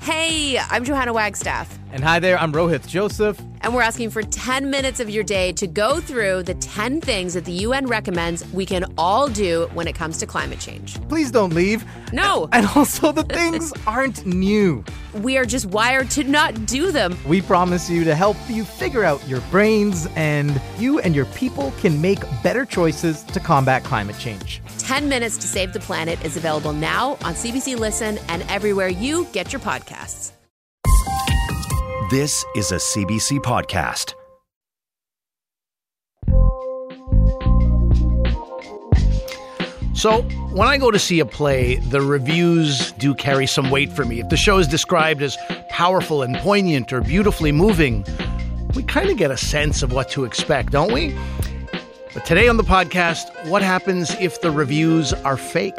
Hey, I'm Johanna Wagstaff. And hi there, I'm Rohith Joseph. And we're asking for 10 minutes of your day to go through the 10 things that the UN recommends we can all do when it comes to climate change. Please don't leave. No. And also, the things aren't new. We are just wired to not do them. We promise you to help you figure out your brains, and you and your people can make better choices to combat climate change. 10 Minutes to Save the Planet is available now on CBC Listen and everywhere you get your podcasts. This is a CBC podcast. So, when I go to see a play, the reviews do carry some weight for me. If the show is described as powerful and poignant or beautifully moving, we kind of get a sense of what to expect, don't we? But today on the podcast, what happens if the reviews are fake?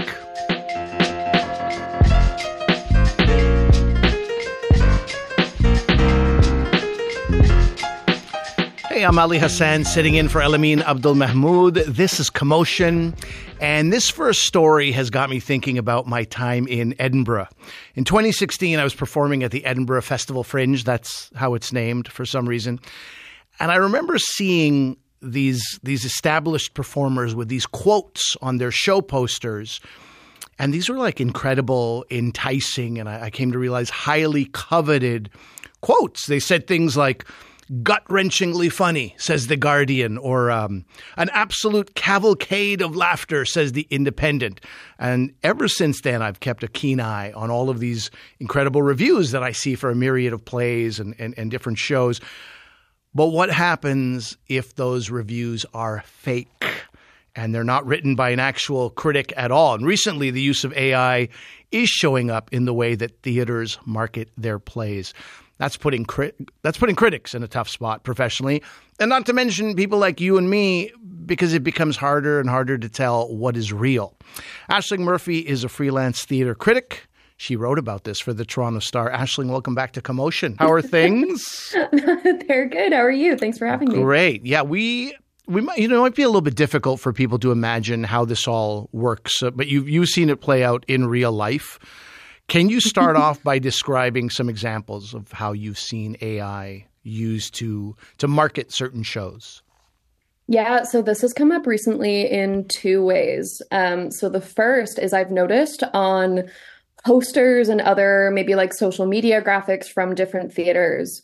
Hey, I'm Ali Hassan, sitting in for Elamin Abdul Mahmoud. This is Commotion, and this first story has got me thinking about my time in Edinburgh. In 2016, I was performing at the Edinburgh Festival Fringe. That's how it's named for some reason. And I remember seeing these established performers with these quotes on their show posters. And these were like incredible, enticing, and I came to realize highly coveted quotes. They said things like, gut-wrenchingly funny, says The Guardian, or an absolute cavalcade of laughter, says The Independent. And ever since then, I've kept a keen eye on all of these incredible reviews that I see for a myriad of plays and different shows. But what happens if those reviews are fake and they're not written by an actual critic at all? And recently, the use of AI is showing up in the way that theaters market their plays. That's putting critics in a tough spot professionally, and not to mention people like you and me, because it becomes harder and harder to tell what is real. Aisling Murphy is a freelance theater critic. She wrote about this for the Toronto Star. Aisling, welcome back to Commotion. How are things? They're good. How are you? Thanks for having me. Great. Yeah, we might, it might be a little bit difficult for people to imagine how this all works, but you've seen it play out in real life. Can you start off by describing some examples of how you've seen AI used to market certain shows? Yeah, so this has come up recently in two ways. So the first is I've noticed on posters and other maybe like social media graphics from different theaters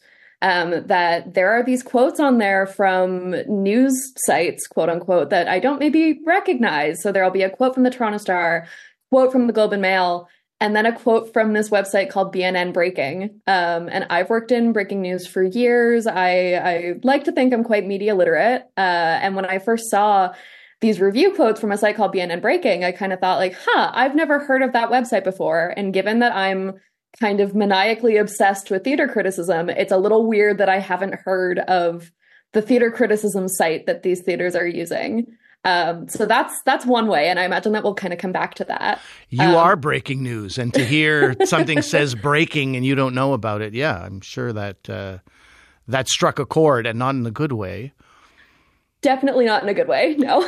that there are these quotes on there from news sites, quote unquote, that I don't maybe recognize. So there'll be a quote from the Toronto Star, quote from the Globe and Mail, and then a quote from this website called BNN Breaking. And I've worked in breaking news for years. I like to think I'm quite media literate. And when I first saw these review quotes from a site called BNN Breaking, I kind of thought like, I've never heard of that website before. And given that I'm kind of maniacally obsessed with theater criticism, it's a little weird that I haven't heard of the theater criticism site that these theaters are using. So that's one way, and I imagine that we'll kind of come back to that. You are breaking news, and to hear something says breaking and you don't know about it, yeah, I'm sure that that struck a chord, and not in a good way. Definitely not in a good way, no.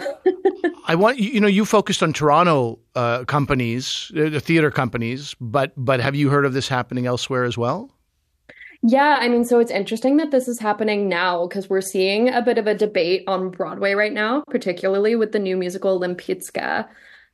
I want you focused on Toronto companies, the theater companies, but have you heard of this happening elsewhere as well? Yeah, I mean, so it's interesting that this is happening now because we're seeing a bit of a debate on Broadway right now, particularly with the new musical Lempicka.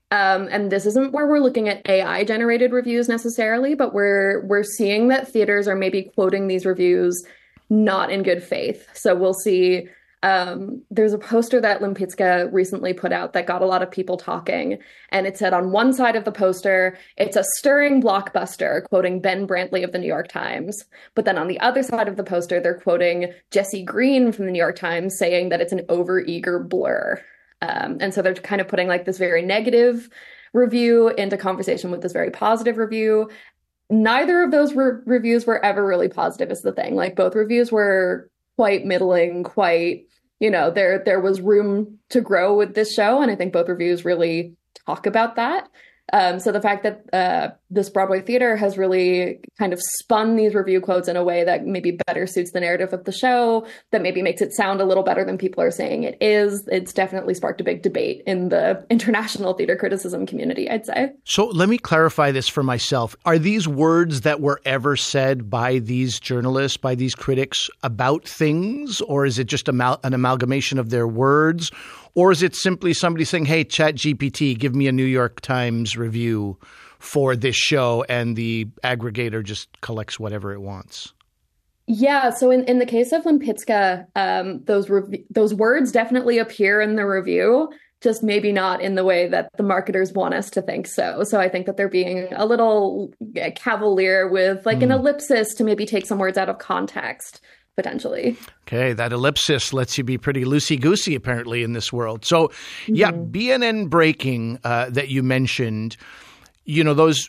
And this isn't where we're looking at AI-generated reviews necessarily, but we're seeing that theaters are maybe quoting these reviews not in good faith. So we'll see. There's a poster that Lempicka recently put out that got a lot of people talking. And it said on one side of the poster, it's a stirring blockbuster, quoting Ben Brantley of the New York Times. But then on the other side of the poster, they're quoting Jesse Green from the New York Times, saying that it's an overeager blur. And so they're kind of putting like this very negative review into conversation with this very positive review. Neither of those reviews were ever really positive is the thing. Like both reviews were quite middling, quite, there was room to grow with this show. And I think both reviews really talk about that. So the fact that this Broadway theater has really kind of spun these review quotes in a way that maybe better suits the narrative of the show, that maybe makes it sound a little better than people are saying it is. It's definitely sparked a big debate in the international theater criticism community, I'd say. So let me clarify this for myself. Are these words that were ever said by these journalists, by these critics about things, or is it just an amalgamation of their words? Or is it simply somebody saying, hey, ChatGPT, give me a New York Times review for this show, and the aggregator just collects whatever it wants? Yeah, so in the case of Lempicka, those words definitely appear in the review, just maybe not in the way that the marketers want us to think so. So I think that they're being a little cavalier with like an ellipsis to maybe take some words out of context, potentially. Okay, that ellipsis lets you be pretty loosey-goosey apparently in this world. So yeah, BNN breaking that you mentioned, you know, those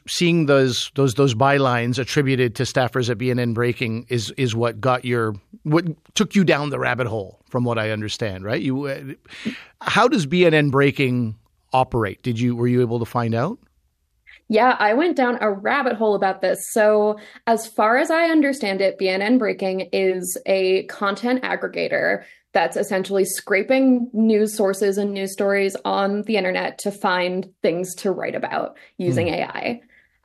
bylines attributed to staffers at BNN breaking is what took you down the rabbit hole, from what I understand, right? How does BNN breaking operate? Were you able to find out? Yeah, I went down a rabbit hole about this. So as far as I understand it, BNN Breaking is a content aggregator that's essentially scraping news sources and news stories on the internet to find things to write about using AI.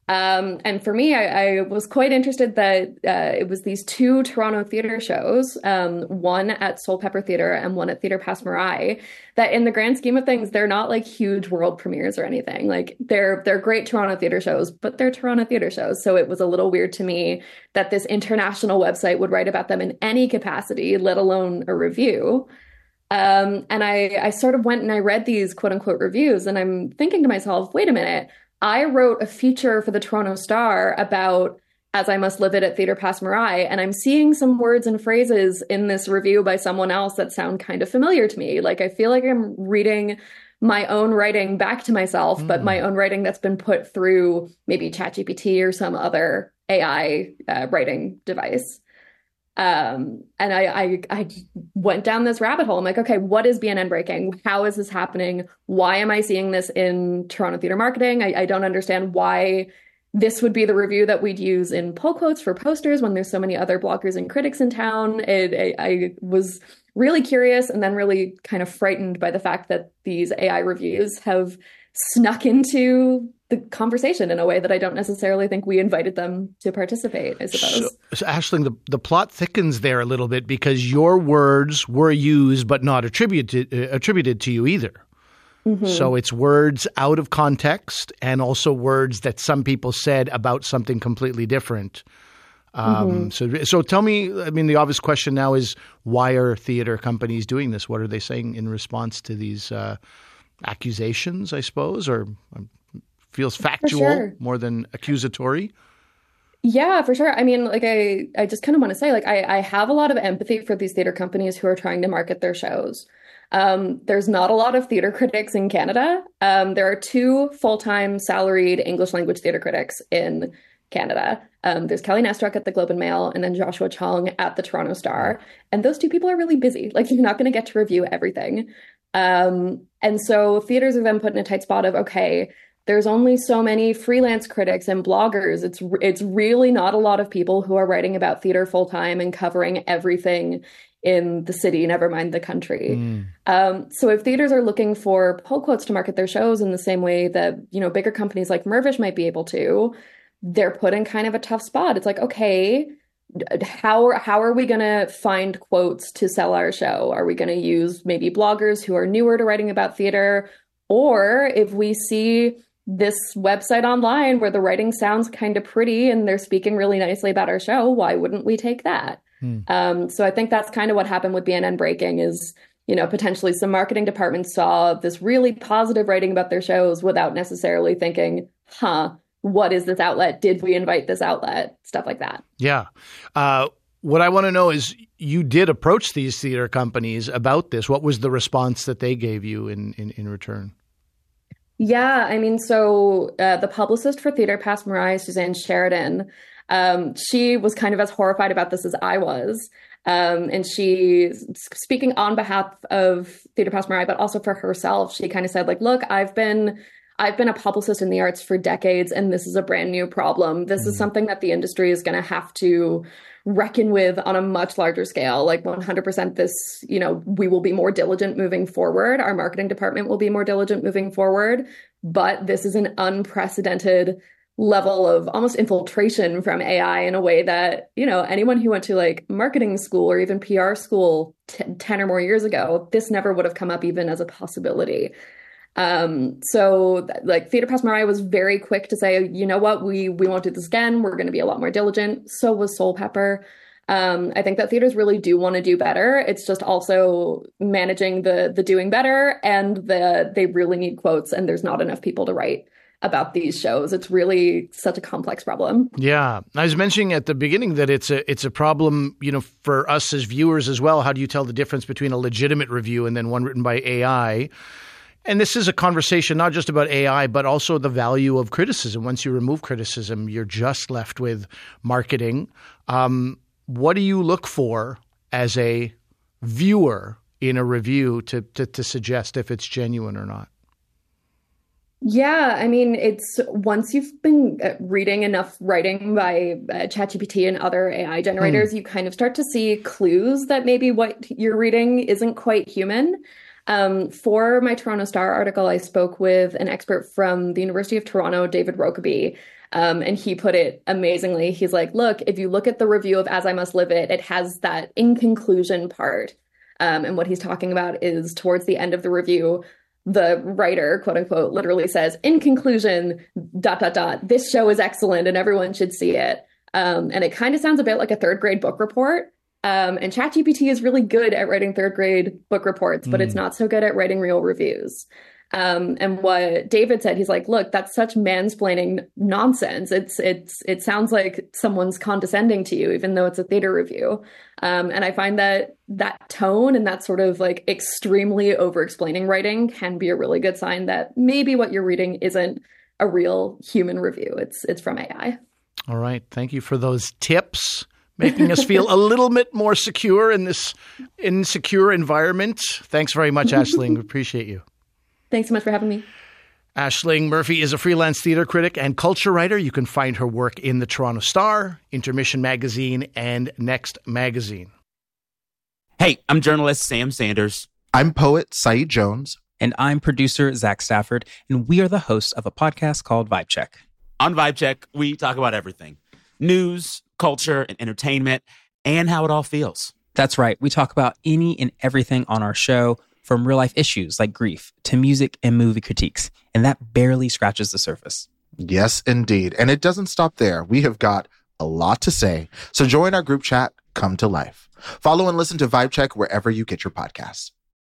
And for me, I was quite interested that it was these two Toronto theater shows, one at Soulpepper Theater and one at Theatre Passe Muraille, that in the grand scheme of things, they're not like huge world premieres or anything. Like they're great Toronto theater shows, but they're Toronto theater shows. So it was a little weird to me that this international website would write about them in any capacity, let alone a review. And I sort of went and I read these quote unquote reviews, and I'm thinking to myself, wait a minute. I wrote a feature for the Toronto Star about As I Must Live It at Theatre Passe Muraille, and I'm seeing some words and phrases in this review by someone else that sound kind of familiar to me. Like, I feel like I'm reading my own writing back to myself, but my own writing that's been put through maybe ChatGPT or some other AI writing device. And I went down this rabbit hole. I'm like, okay, what is BNN breaking? How is this happening? Why am I seeing this in Toronto theater marketing? I don't understand why this would be the review that we'd use in pull quotes for posters when there's so many other bloggers and critics in town. I was really curious and then really kind of frightened by the fact that these AI reviews have snuck into the conversation in a way that I don't necessarily think we invited them to participate, I suppose. So Aisling, the plot thickens there a little bit because your words were used but not attributed to you either. So it's words out of context and also words that some people said about something completely different. So tell me, I mean, the obvious question now is, why are theater companies doing this? What are they saying in response to these accusations, I suppose, or feels factual more than accusatory? Yeah, for sure. I mean, like, I just kind of want to say, like, I have a lot of empathy for these theater companies who are trying to market their shows. There's not a lot of theater critics in Canada. There are two full-time salaried English language theater critics in Canada. There's Kelly Nestruck at the Globe and Mail and then Joshua Chong at the Toronto Star. And those two people are really busy. Like, you're not going to get to review everything. And so theaters are then put in a tight spot of, okay, there's only so many freelance critics and bloggers. It's really not a lot of people who are writing about theater full time and covering everything in the city, never mind the country. So if theaters are looking for pull quotes to market their shows in the same way that, you know, bigger companies like Mirvish might be able to, they're put in kind of a tough spot. It's like, okay, how are we going to find quotes to sell our show? Are we going to use maybe bloggers who are newer to writing about theater? Or if we see this website online where the writing sounds kind of pretty and they're speaking really nicely about our show, why wouldn't we take that? So I think that's kind of what happened with BNN Breaking is, you know, potentially some marketing departments saw this really positive writing about their shows without necessarily thinking, what is this outlet? Did we invite this outlet? Stuff like that. Yeah. What I want to know is, you did approach these theater companies about this. What was the response that they gave you in return? Yeah, I mean, so the publicist for Theatre Passe Muraille, Suzanne Sheridan, she was kind of as horrified about this as I was. And she, speaking on behalf of Theatre Passe Muraille, but also for herself, she kind of said, like, look, I've been I've been a publicist in the arts for decades, and this is a brand new problem. This is something that the industry is going to have to reckon with on a much larger scale. Like 100% this, we will be more diligent moving forward. Our marketing department will be more diligent moving forward. But this is an unprecedented level of almost infiltration from AI in a way that, anyone who went to like marketing school or even PR school 10 or more years ago, this never would have come up even as a possibility. So like Theatre Press Mariah was very quick to say, you know what, we won't do this again. We're going to be a lot more diligent. So was Soul Pepper. I think that theaters really do want to do better. It's just also managing the doing better, and they really need quotes, and there's not enough people to write about these shows. It's really such a complex problem. Yeah. I was mentioning at the beginning that it's a problem, for us as viewers as well. How do you tell the difference between a legitimate review and then one written by AI? And this is a conversation not just about AI, but also the value of criticism. Once you remove criticism, you're just left with marketing. What do you look for as a viewer in a review to suggest if it's genuine or not? Yeah, I mean, it's once you've been reading enough writing by ChatGPT and other AI generators, you kind of start to see clues that maybe what you're reading isn't quite human. For my Toronto Star article, I spoke with an expert from the University of Toronto, David Rokeby, and he put it amazingly. He's like, look, if you look at the review of As I Must Live It, it has that in conclusion part. And what he's talking about is towards the end of the review, the writer, quote unquote, literally says, in conclusion, ... this show is excellent and everyone should see it. And it kind of sounds a bit like a third grade book report. And ChatGPT is really good at writing third grade book reports, but it's not so good at writing real reviews. And what David said, he's like, look, that's such mansplaining nonsense. It sounds like someone's condescending to you, even though it's a theater review. And I find that tone and that sort of like extremely over-explaining writing can be a really good sign that maybe what you're reading isn't a real human review. It's from AI. All right. Thank you for those tips, making us feel a little bit more secure in this insecure environment. Thanks very much, Aisling. Appreciate you. Thanks so much for having me. Aisling Murphy is a freelance theater critic and culture writer. You can find her work in the Toronto Star, Intermission Magazine, and Next Magazine. Hey, I'm journalist Sam Sanders. I'm poet Saeed Jones. And I'm producer Zach Stafford, and we are the hosts of a podcast called Vibe Check. On Vibe Check, we talk about everything. News, culture, and entertainment, and how it all feels. That's right. We talk about any and everything on our show, from real-life issues like grief to music and movie critiques. And that barely scratches the surface. Yes, indeed. And it doesn't stop there. We have got a lot to say. So join our group chat, Come to Life. Follow and listen to Vibe Check wherever you get your podcasts.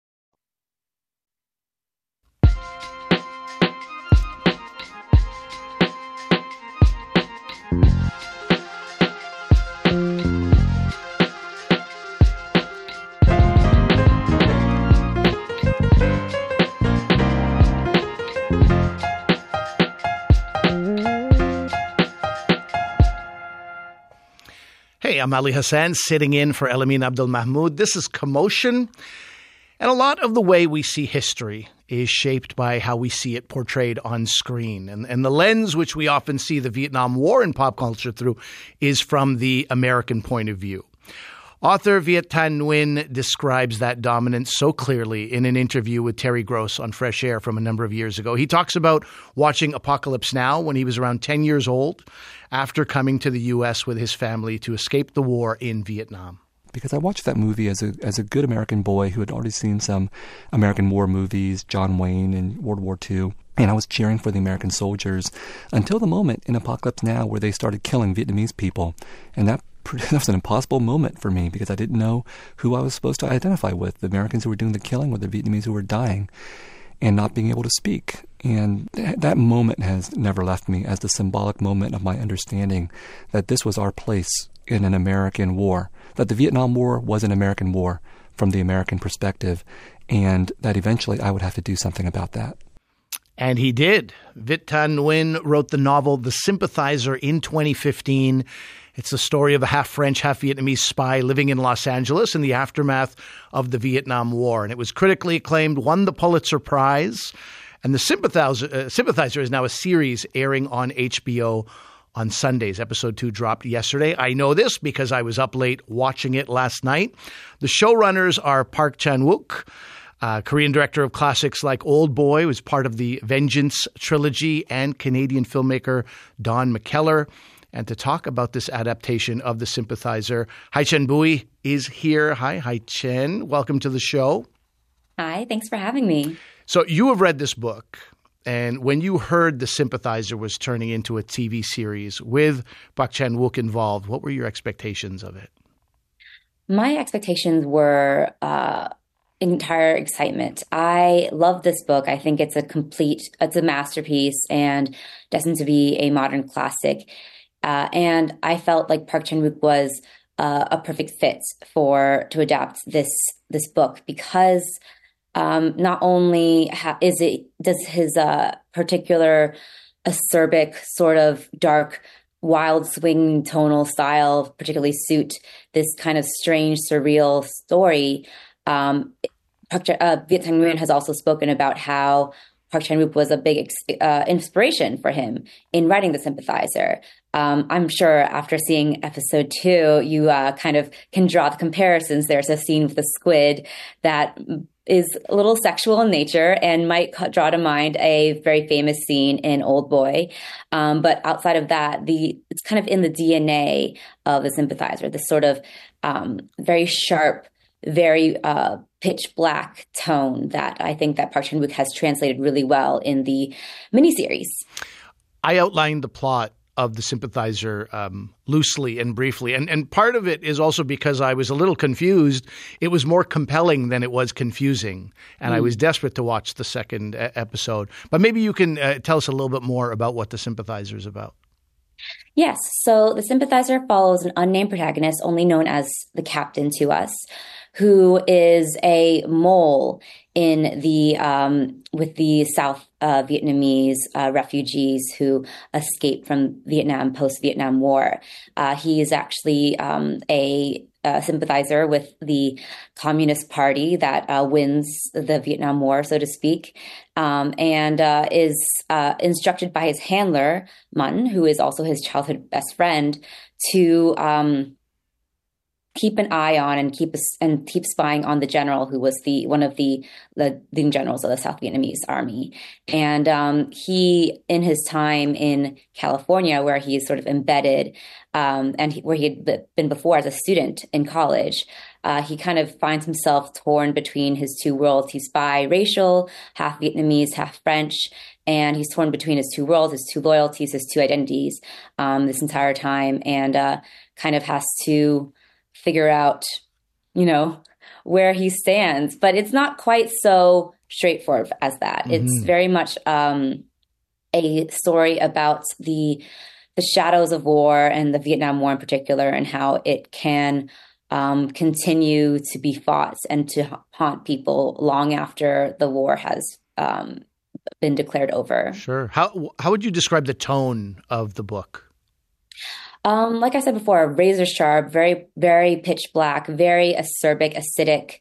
Hey, I'm Ali Hassan, sitting in for Elamin Abdelmahmoud. This is Commotion. And a lot of the way we see history is shaped by how we see it portrayed on screen. And the lens which we often see the Vietnam War in pop culture through is from the American point of view. Author Viet Thanh Nguyen describes that dominance so clearly in an interview with Terry Gross on Fresh Air from a number of years ago. He talks about watching Apocalypse Now when he was around 10 years old after coming to the U.S. with his family to escape the war in Vietnam. Because I watched that movie as a good American boy who had already seen some American war movies, John Wayne and World War II. And I was cheering for the American soldiers until the moment in Apocalypse Now where they started killing Vietnamese people. And that was an impossible moment for me because I didn't know who I was supposed to identify with, the Americans who were doing the killing or the Vietnamese who were dying and not being able to speak. And that moment has never left me as the symbolic moment of my understanding that this was our place in an American war, that the Vietnam War was an American war from the American perspective, and that eventually I would have to do something about that. And he did. Viet Thanh Nguyen wrote the novel The Sympathizer in 2015. It's the story of a half-French, half-Vietnamese spy living in Los Angeles in the aftermath of the Vietnam War. And it was critically acclaimed, won the Pulitzer Prize. And The Sympathizer is now a series airing on HBO on Sundays. Episode 2 dropped yesterday. I know this because I was up late watching it last night. The showrunners are Park Chan-wook, Korean director of classics like Old Boy, was part of the Vengeance trilogy, and Canadian filmmaker Don McKellar. And to talk about this adaptation of The Sympathizer, Hai-Chen Bui is here. Hi, Hai-Chen. Welcome to the show. Hi, thanks for having me. So you have read this book, and when you heard The Sympathizer was turning into a TV series with Park Chan-wook involved, what were your expectations of it? My expectations were entire excitement. I love this book. I think it's a masterpiece and destined to be a modern classic. And I felt like Park Chan-wook was a perfect fit to adapt this book because not only does his particular acerbic sort of dark, wild swing tonal style particularly suit this kind of strange, surreal story. Viet Thanh Nguyen has also spoken about how Park Chan-wook was a big inspiration for him in writing The Sympathizer. I'm sure after seeing episode 2, you kind of can draw the comparisons. There's a scene with a squid that is a little sexual in nature and might draw to mind a very famous scene in Old Boy. But outside of that, it's kind of in the DNA of The Sympathizer, this sort of very sharp, very pitch black tone that I think that Park Chan-wook has translated really well in the miniseries. I outlined the plot of The Sympathizer loosely and briefly. And part of it is also because I was a little confused. It was more compelling than it was confusing. And I was desperate to watch the second episode. But maybe you can tell us a little bit more about what The Sympathizer is about. Yes. So The Sympathizer follows an unnamed protagonist, only known as the Captain to us, who is a mole in with the South Vietnamese refugees who escaped from Vietnam post-Vietnam War. He is actually a sympathizer with the Communist Party that wins the Vietnam War, so to speak, and is instructed by his handler, Mun, who is also his childhood best friend, to keep an eye on and keep spying on the general who was one of the leading generals of the South Vietnamese army. And he, in his time in California, where he is sort of embedded, where he had been before as a student in college, he kind of finds himself torn between his two worlds. He's biracial, half Vietnamese, half French, and he's torn between his two worlds, his two loyalties, his two identities this entire time, and kind of has to figure out, where he stands. But it's not quite so straightforward as that. Mm-hmm. It's very much a story about the shadows of war and the Vietnam War in particular, and how it can continue to be fought and to haunt people long after the war has been declared over. Sure. How would you describe the tone of the book? Like I said before, razor sharp, very, very pitch black, very acerbic, acidic.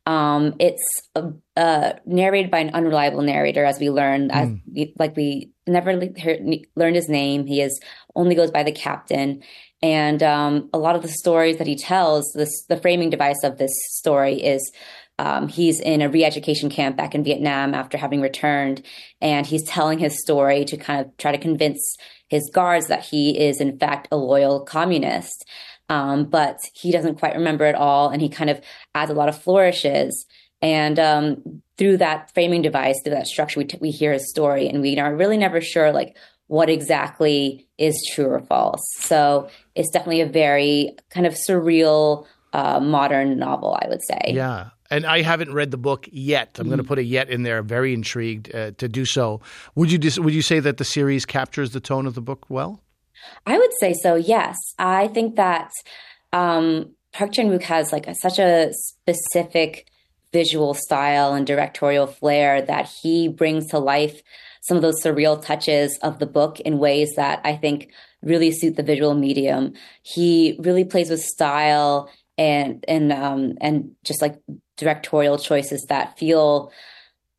It's narrated by an unreliable narrator, as we learned. We never learned his name. He only goes by the Captain. And a lot of the stories that he tells, the framing device of this story is he's in a re-education camp back in Vietnam after having returned, and he's telling his story to kind of try to convince his guards that he is in fact a loyal communist. But he doesn't quite remember it all, and he kind of adds a lot of flourishes. And through that framing device, through that structure, we hear his story, and we are really never sure what exactly is true or false. So it's definitely a very kind of surreal modern novel, I would say. Yeah. And I haven't read the book yet. I'm going to put a yet in there. I'm very intrigued to do so. Would you say that the series captures the tone of the book well? I would say so, yes. I think that Park Chan-wook has such a specific visual style and directorial flair that he brings to life some of those surreal touches of the book in ways that I think really suit the visual medium. He really plays with style and just directorial choices that feel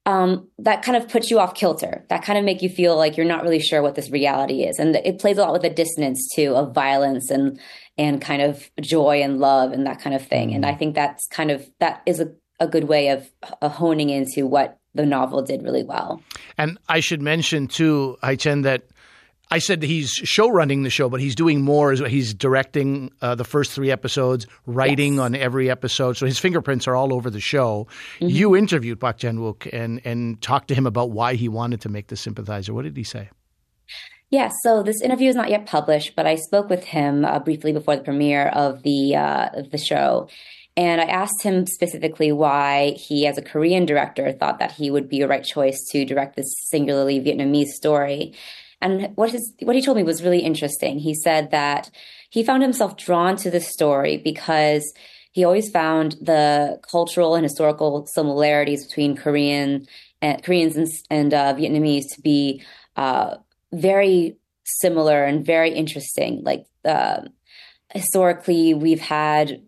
that kind of puts you off kilter, that kind of make you feel like you're not really sure what this reality is. And it plays a lot with the dissonance too of violence and kind of joy and love and that kind of thing. And I think that is a good way of honing into what the novel did really well. And I should mention too, Hai-Chen, that I said he's show running the show, but he's doing more. He's directing the first 3 episodes, writing on every episode. So his fingerprints are all over the show. Mm-hmm. You interviewed Park Chan-wook and talked to him about why he wanted to make The Sympathizer. What did he say? Yeah, so this interview is not yet published, but I spoke with him briefly before the premiere of the show. And I asked him specifically why he, as a Korean director, thought that he would be a right choice to direct this singularly Vietnamese story. And what he told me was really interesting. He said that he found himself drawn to this story because he always found the cultural and historical similarities between Koreans and Vietnamese to be very similar and very interesting. Like historically, we've had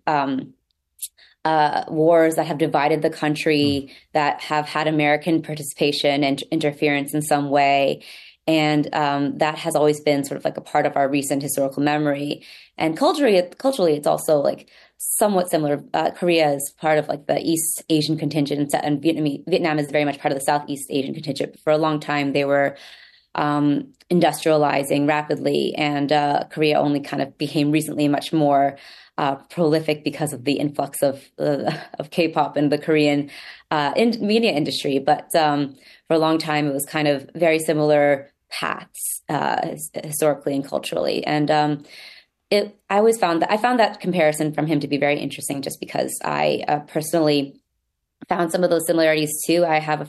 wars that have divided the country, that have had American participation and interference in some way. And that has always been sort of like a part of our recent historical memory. And culturally, it's also like somewhat similar. Korea is part of like the East Asian contingent, and Vietnam is very much part of the Southeast Asian contingent. For a long time, they were industrializing rapidly, and Korea only kind of became recently much more prolific because of the influx of K-pop and the Korean media industry. But for a long time, it was kind of very similar paths historically and culturally. And I found that comparison from him to be very interesting, just because I personally found some of those similarities too. I have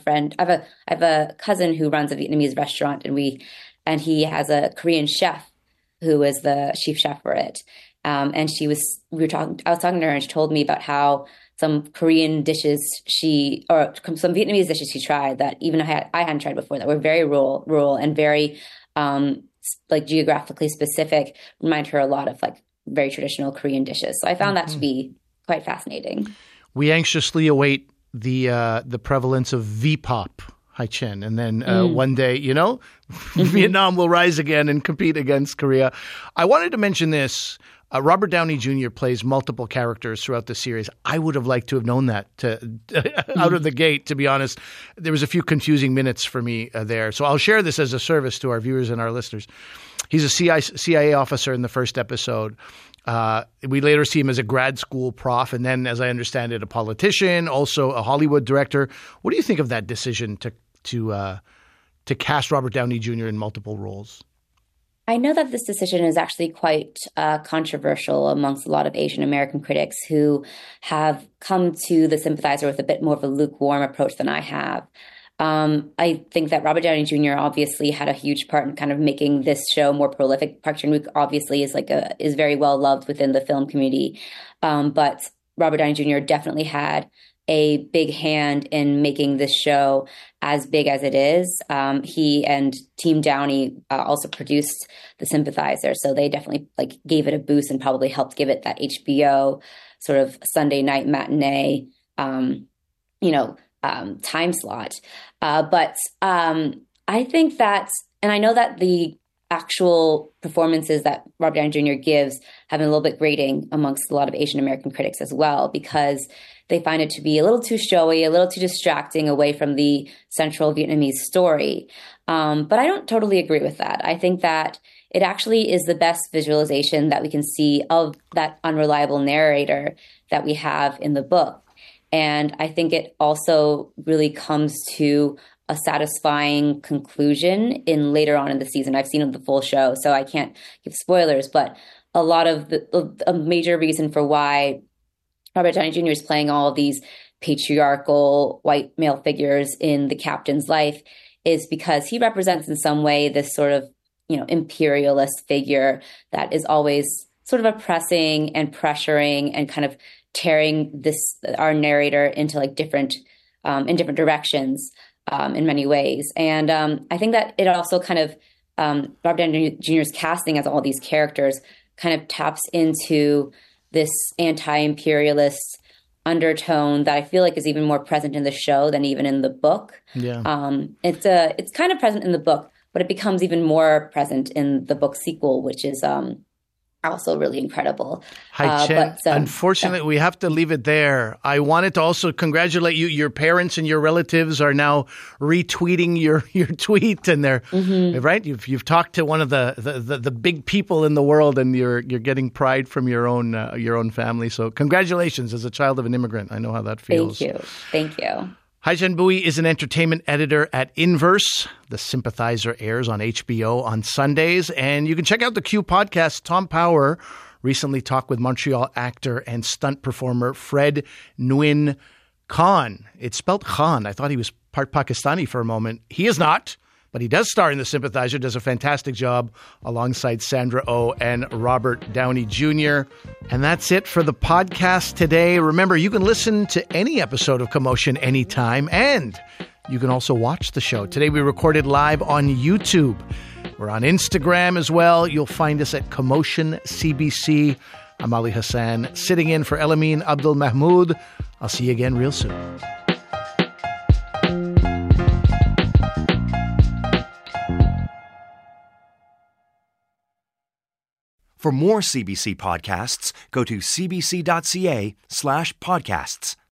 a cousin who runs a Vietnamese restaurant, and he has a Korean chef who is the chief chef for it. And I was talking to her, and she told me about how some Korean dishes some Vietnamese dishes she tried that even I hadn't tried before, that were very rural and very like geographically specific, remind her a lot of like very traditional Korean dishes. So I found that to be quite fascinating. We anxiously await the prevalence of V-pop, Hai-Chen, and then one day, Vietnam will rise again and compete against Korea. I wanted to mention this. Robert Downey Jr. plays multiple characters throughout the series. I would have liked to have known that out of the gate, to be honest. There was a few confusing minutes for me there. So I'll share this as a service to our viewers and our listeners. He's a CIA officer in the first episode. We later see him as a grad school prof, and then, as I understand it, a politician, also a Hollywood director. What do you think of that decision to cast Robert Downey Jr. in multiple roles? I know that this decision is actually quite controversial amongst a lot of Asian American critics who have come to The Sympathizer with a bit more of a lukewarm approach than I have. I think that Robert Downey Jr. obviously had a huge part in kind of making this show more prolific. Park Chan-wook obviously is very well loved within the film community, but Robert Downey Jr. definitely had a big hand in making this show as big as it is. He and Team Downey also produced The Sympathizer, so they definitely gave it a boost and probably helped give it that HBO sort of Sunday night matinee, time slot. But I think that, and I know that the actual performances that Robert Downey Jr. gives have been a little bit grating amongst a lot of Asian American critics as well, because they find it to be a little too showy, a little too distracting away from the central Vietnamese story. But I don't totally agree with that. I think that it actually is the best visualization that we can see of that unreliable narrator that we have in the book. And I think it also really comes to a satisfying conclusion later on in the season. I've seen the full show, so I can't give spoilers, but a major reason for why Robert Downey Jr. is playing all of these patriarchal white male figures in the captain's life is because he represents in some way this sort of, imperialist figure that is always sort of oppressing and pressuring and kind of tearing our narrator into in different directions in many ways. And I think that it also kind of Robert Downey Jr.'s casting as all these characters kind of taps into this anti-imperialist undertone that I feel like is even more present in the show than even in the book. Yeah. It's kind of present in the book, but it becomes even more present in the book sequel, which is also really incredible. Hi, Chen. Unfortunately, we have to leave it there. I wanted to also congratulate you. Your parents and your relatives are now retweeting your tweet, and they're right. You've talked to one of the big people in the world, and you're getting pride from your own family. So congratulations as a child of an immigrant. I know how that feels. Thank you. Hai-Jen Bui is an entertainment editor at Inverse. The Sympathizer airs on HBO on Sundays. And you can check out the Q podcast. Tom Power recently talked with Montreal actor and stunt performer Fred Nguyen Khan. It's spelled Khan. I thought he was part Pakistani for a moment. He is not, but he does star in The Sympathizer, does a fantastic job alongside Sandra Oh and Robert Downey Jr. And that's it for the podcast today. Remember, you can listen to any episode of Commotion anytime, and you can also watch the show. Today we recorded live on YouTube. We're on Instagram as well. You'll find us at Commotion CBC. I'm Ali Hassan, sitting in for Elamin Abdul Mahmoud. I'll see you again real soon. For more CBC podcasts, go to cbc.ca/podcasts.